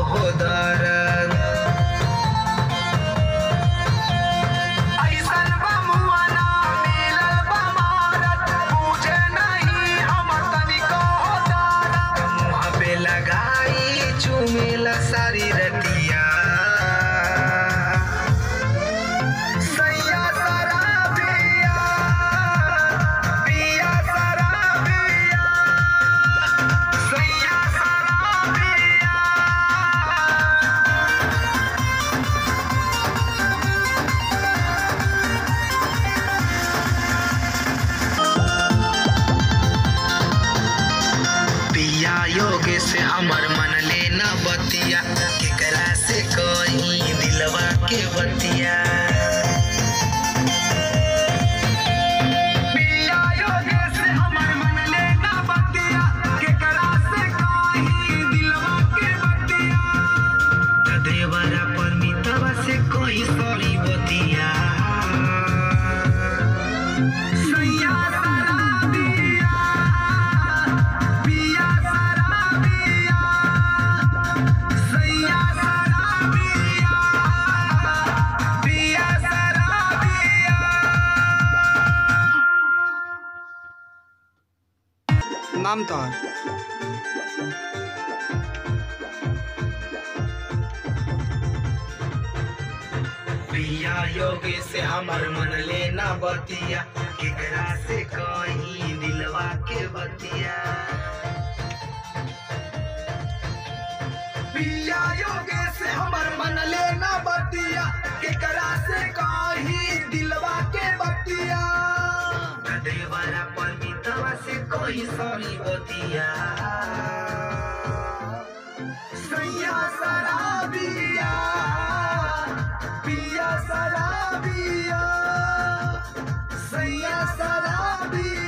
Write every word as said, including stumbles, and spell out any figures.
हो दर्द। ऐसन बा मुआना मिलल बा मारत, बुझे नहीं हमर तनिको हो दर्द। मुँह पे लगाई चुमेला सारी रतिया, सैया शराबिया पिया शराबिया, सैया शराबिया। पिया योगे से हमर मन लेना बतिया, केकरा से कहीं दिलवा के बतिया। पिया योगे से हमर मन लेना बतिया, केकरा से कहीं दिलवा के बतिया। देवरा परमितवा से कोई सॉरी बतिया, सैया शराबिया पिया शराबिया, सैया शराबिया पिया शराबिया। नाम तोहर? पिया योगे से हमर मन लेना बतिया, केकरा से कहीं दिलवा के बतिया। पिया योगे से हमर मन लेना बतिया, केकरा से कहीं दिलवा के बतिया। देवरा परमितवा से कोई सॉरी बतिया, सैया शराबिया पिया शराबिया, सैया शराबिया।